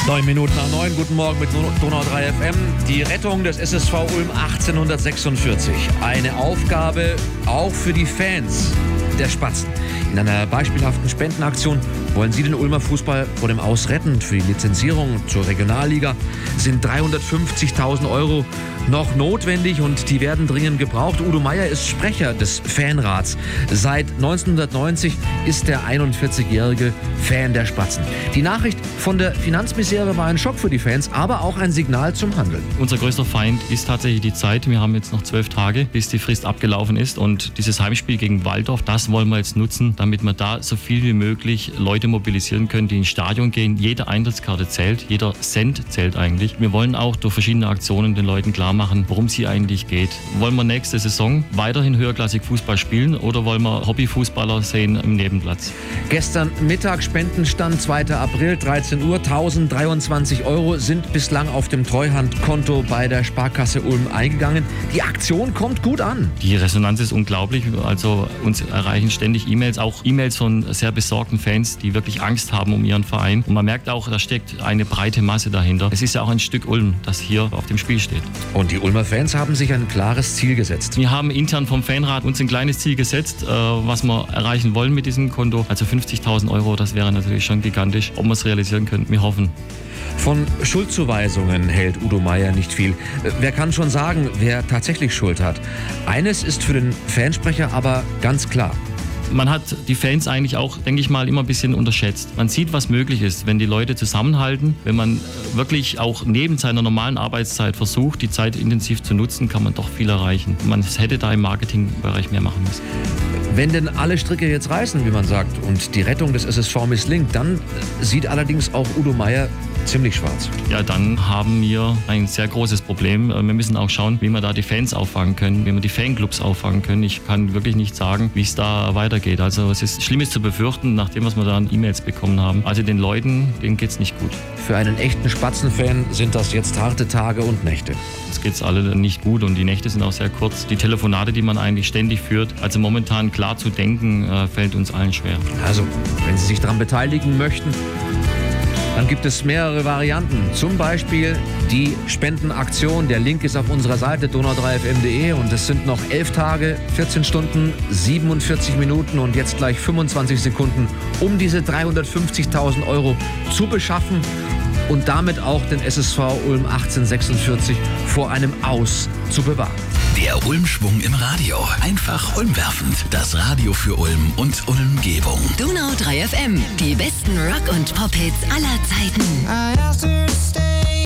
9 Minuten nach 9, guten Morgen mit Donau 3 FM. Die Rettung des SSV Ulm 1846. Eine Aufgabe auch für die Fans der Spatzen. In einer beispielhaften Spendenaktion wollen sie den Ulmer Fußball vor dem Aus retten. Für die Lizenzierung zur Regionalliga sind 350.000 Euro noch notwendig und die werden dringend gebraucht. Udo Meier ist Sprecher des Fanrats. Seit 1990 ist der 41-jährige Fan der Spatzen. Die Nachricht von der Finanzmisere war ein Schock für die Fans, aber auch ein Signal zum Handeln. Unser größter Feind ist tatsächlich die Zeit. Wir haben jetzt noch 12 Tage, bis die Frist abgelaufen ist. Und dieses Heimspiel gegen Walldorf, das wollen wir jetzt nutzen, damit wir da so viel wie möglich Leute mobilisieren können, die ins Stadion gehen. Jede Eintrittskarte zählt, jeder Cent zählt eigentlich. Wir wollen auch durch verschiedene Aktionen den Leuten klar machen, worum es hier eigentlich geht. Wollen wir nächste Saison weiterhin höherklassig Fußball spielen oder wollen wir Hobbyfußballer sehen im Nebenplatz? Gestern Mittag Spendenstand, 2. April, 13 Uhr, 1023 Euro sind bislang auf dem Treuhandkonto bei der Sparkasse Ulm eingegangen. Die Aktion kommt gut an. Die Resonanz ist unglaublich. Also uns erreichen ständig E-Mails, auch E-Mails von sehr besorgten Fans, die wirklich Angst haben um ihren Verein. Und man merkt auch, da steckt eine breite Masse dahinter. Es ist ja auch ein Stück Ulm, das hier auf dem Spiel steht. Und die Ulmer Fans haben sich ein klares Ziel gesetzt. Wir haben intern vom Fanrat uns ein kleines Ziel gesetzt, was wir erreichen wollen mit diesem Konto. Also 50.000 Euro, das wäre natürlich schon gigantisch. Ob wir es realisieren können, wir hoffen. Von Schuldzuweisungen hält Udo Meier nicht viel. Wer kann schon sagen, wer tatsächlich Schuld hat? Eines ist für den Fansprecher aber ganz klar. Man hat die Fans eigentlich auch, denke ich mal, immer ein bisschen unterschätzt. Man sieht, was möglich ist, wenn die Leute zusammenhalten. Wenn man wirklich auch neben seiner normalen Arbeitszeit versucht, die Zeit intensiv zu nutzen, kann man doch viel erreichen. Man hätte da im Marketingbereich mehr machen müssen. Wenn denn alle Stricke jetzt reißen, wie man sagt, und die Rettung des SSV misslingt, dann sieht allerdings auch Udo Meier ziemlich schwarz. Ja, dann haben wir ein sehr großes Problem. Wir müssen auch schauen, wie wir da die Fans auffangen können, wie wir die Fanclubs auffangen können. Ich kann wirklich nicht sagen, wie es da weitergeht. Also es ist Schlimmes zu befürchten, nachdem was wir da an E-Mails bekommen haben. Also den Leuten, denen geht es nicht gut. Für einen echten Spatzenfan sind das jetzt harte Tage und Nächte. Uns geht es alle nicht gut und die Nächte sind auch sehr kurz. Die Telefonate, die man eigentlich ständig führt, also momentan klar zu denken, fällt uns allen schwer. Also, wenn Sie sich daran beteiligen möchten, dann gibt es mehrere Varianten. Zum Beispiel die Spendenaktion. Der Link ist auf unserer Seite donau3fm.de und es sind noch 11 Tage, 14 Stunden, 47 Minuten und jetzt gleich 25 Sekunden, um diese 350.000 Euro zu beschaffen und damit auch den SSV Ulm 1846 vor einem Aus zu bewahren. Der Ulm-Schwung im Radio. Einfach ulmwerfend. Das Radio für Ulm und Ulmgebung. Donau 3 FM. Die besten Rock- und Pop-Hits aller Zeiten.